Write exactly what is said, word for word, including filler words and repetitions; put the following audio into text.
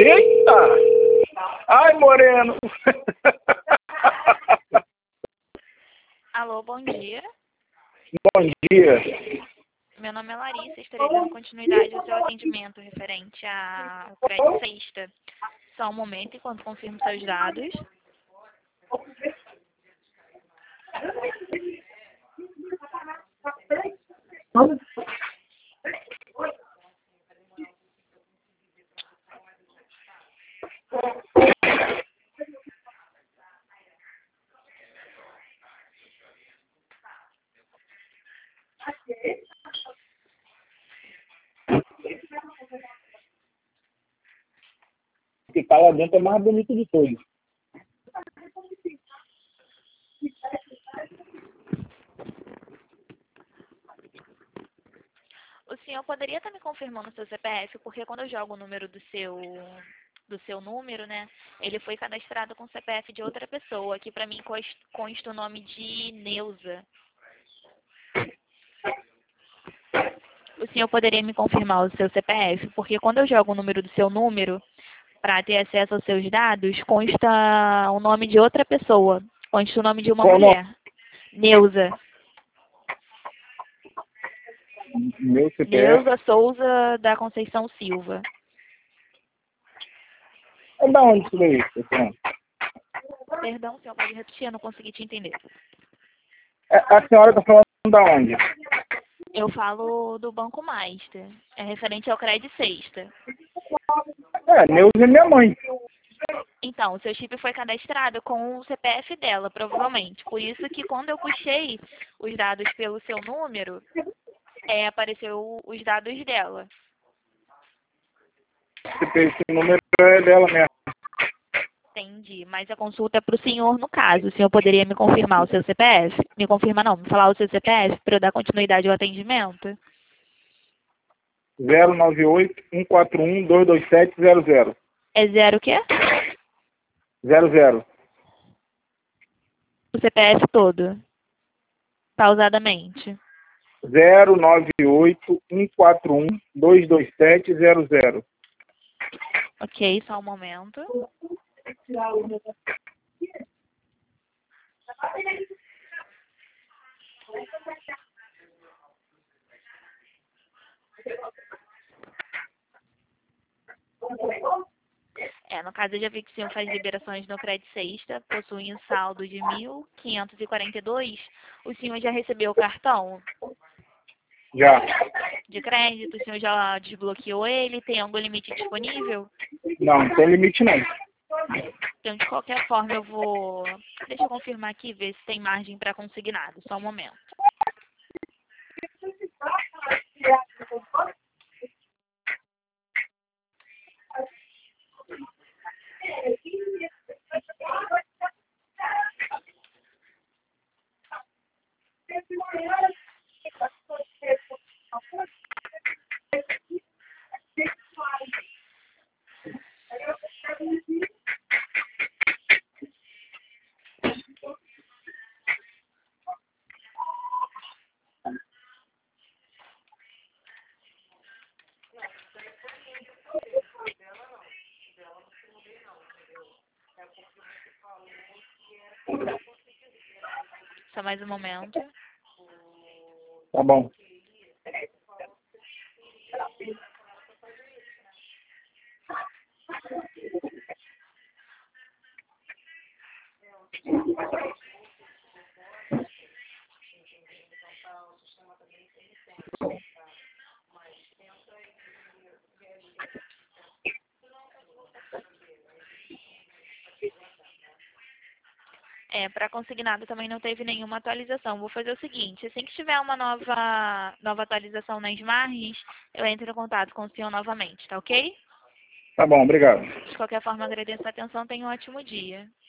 Eita! Ai, Moreno! Alô, bom dia. Bom dia. Meu nome é Larissa, estarei dando continuidade ao seu atendimento referente à crédito sexta. Só um momento enquanto confirmo seus dados. O que tá lá dentro é mais bonito de todos. O senhor poderia estar me confirmando o seu C P F, porque quando eu jogo o número do seu do seu número, né, ele foi cadastrado com o C P F de outra pessoa. Aqui para mim cons- consta o nome de Neuza. O senhor poderia me confirmar o seu C P F, porque quando eu jogo o número do seu número, para ter acesso aos seus dados, consta o nome de outra pessoa. Consta o nome de uma Qual o nome? mulher. Neuza. Meu C P F. Neuza Souza da Conceição Silva. É da onde isso daí, pessoal? Perdão, senhor, pode repetir? Eu não consegui te entender. É, a senhora tá falando da onde? Eu falo do Banco Master. É referente ao crédito sexta. É, Neuza é minha mãe. Então, o seu chip foi cadastrado com o C P F dela, provavelmente. Por isso que quando eu puxei os dados pelo seu número, é, apareceu os dados dela. Esse número é dela mesmo. Entendi, mas a consulta é para o senhor no caso. O senhor poderia me confirmar o seu C P F? Me confirma não, me falar o seu C P F para eu dar continuidade ao atendimento? zero nove oito, um quatro um, dois dois sete, zero zero. É zero o quê? zero zero. O C P F todo. Pausadamente. zero nove oito, um quatro um, dois dois sete, zero zero. Ok, só um momento. É, no caso eu já vi que o senhor faz liberações no crédito sexta, possui um saldo de mil quinhentos e quarenta e dois. O senhor já recebeu o cartão Já. de crédito? O senhor já desbloqueou ele? Tem algum limite disponível? Não, não tem limite não. Então, de qualquer forma, eu vou... Deixa eu confirmar aqui, ver se tem margem para consignado. Só um momento. Só mais um momento. Tá bom. É, para consignado também não teve nenhuma atualização. Vou fazer o seguinte, assim que tiver uma nova, nova atualização nas margens, eu entro em contato com o senhor novamente, tá ok? Tá bom, obrigado. De qualquer forma, agradeço a atenção. Tenha um ótimo dia.